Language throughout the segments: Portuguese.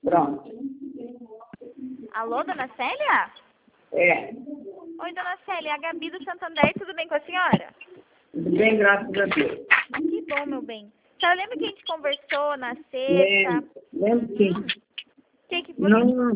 Pronto. Alô, dona Célia? É. Oi, dona Célia, a Gabi do Santander, tudo bem com a senhora? Tudo bem, graças a Deus. Que bom, meu bem. A senhora lembra que a gente conversou na sexta? Lembro sim. O que você...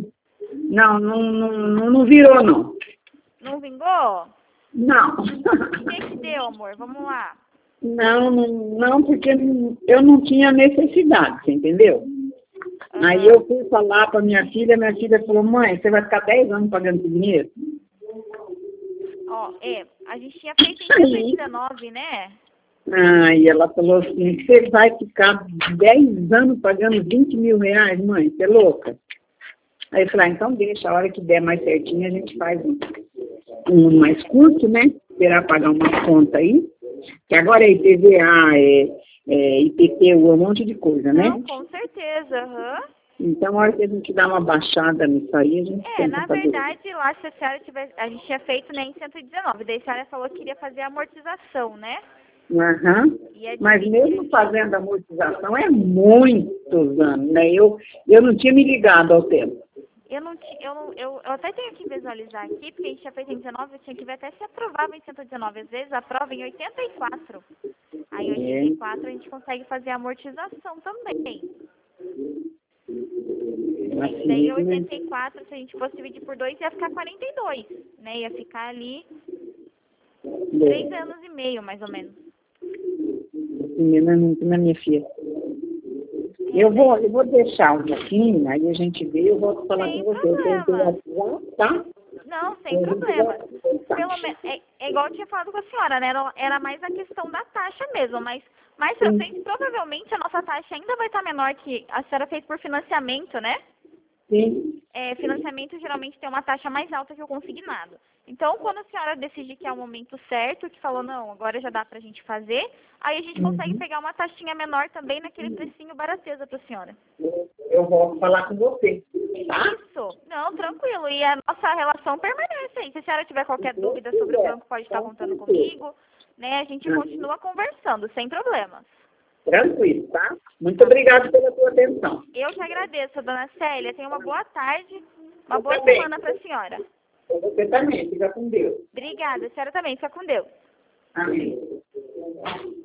Não virou, não. Não vingou? Não. O que deu, amor? Vamos lá. Não, porque eu não tinha necessidade, você entendeu? Aí eu fui falar para minha filha falou, mãe, você vai ficar 10 anos pagando esse dinheiro? Ó, a gente tinha feito em 119, né? E ela falou assim, você vai ficar 10 anos pagando 20 mil reais, mãe? Você é louca? Aí eu falei, então deixa, a hora que der mais certinho, a gente faz um mais curto, né? Esperar pagar uma conta aí. Que agora é IPVA, IPTU, um monte de coisa, né? Não, com certeza, Então, a hora que a gente dá uma baixada nisso aí, a gente tenta na fazer verdade, lá se a senhora tivesse... A gente tinha feito, né, em 119. Daí a senhora falou que queria fazer a amortização, né? Mas mesmo fazendo amortização é muitos anos, né? Eu não tinha me ligado ao tempo. Eu até tenho que visualizar aqui, porque a gente tinha feito em 19, eu tinha que ver até se aprovava em 119. Às vezes aprova em 84. Aí em 84 a gente consegue fazer a amortização também. E daí em 84, se a gente fosse dividir por 2, ia ficar 42, né? Ia ficar ali 3 anos e meio, mais ou menos. Na minha filha. Eu vou deixar um pouquinho, aí a gente vê, eu volto falar com você. Sem problema. Tá? Não, sem problema. Pelo menos, é igual eu tinha falado com a senhora, né? Era mais a questão da taxa mesmo, mas mais pra frente, provavelmente a nossa taxa ainda vai estar menor que a senhora fez por financiamento, né? Sim. Financiamento geralmente tem uma taxa mais alta que o consignado. Então, quando a senhora decidir que é o momento certo, que falou, não, agora já dá pra gente fazer, aí a gente consegue pegar uma taxinha menor também naquele precinho barateza pra senhora. Eu vou falar com você, tá? Isso. Não, tranquilo. E a nossa relação permanece aí. Se a senhora tiver qualquer dúvida sobre o banco, pode estar contando comigo, né? A gente continua conversando, sem problemas. Tranquilo, tá? Muito obrigada pela sua atenção. Eu que agradeço, dona Célia. Tenha uma boa tarde, uma boa semana para a senhora. Você também, fica com Deus. Obrigada, a senhora também. Fica com Deus. Amém.